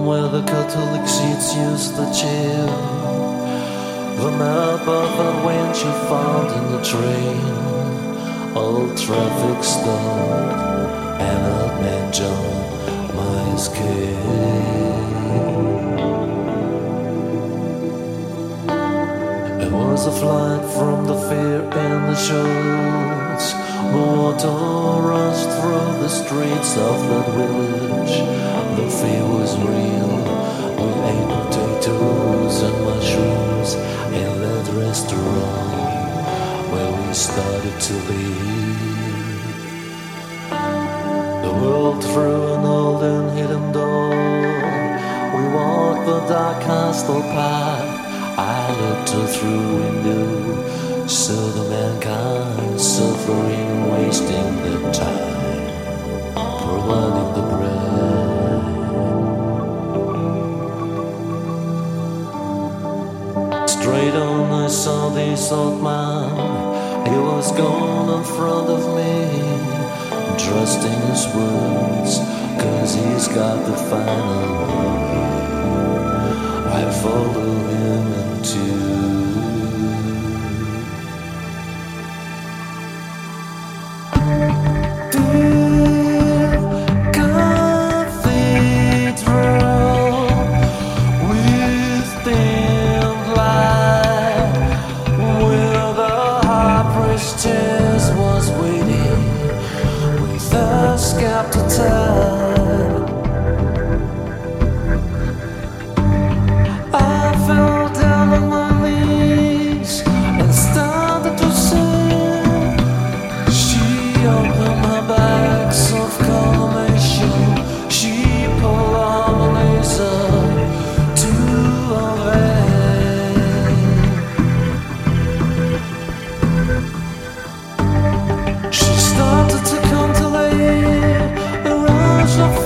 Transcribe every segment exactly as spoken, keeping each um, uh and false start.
where the Catholic seats used to chill. The map of adventure found in the train. All traffic stopped, and old man John my escape. It was a flight from the fear and the shows. The water rushed through the streets of that village. The fear was real. We ate potatoes and mushrooms in that restaurant where we started to live. The world through an old and hidden door. We walked the dark castle path. I looked through window, saw the mankind suffering, wasting their time, providing the bread. Straight on I saw this old man. He was gone in front of me, trusting his words, cause he's got the final word. I follow him into was waiting with a scepter tied. I fell down on my knees and started to sing. She opened my bags of collimation. She pulled on a laser to a vein. She started to contemplate a rush of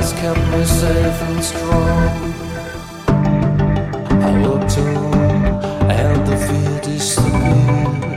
has kept me safe and strong. I looked on and the fear disappeared.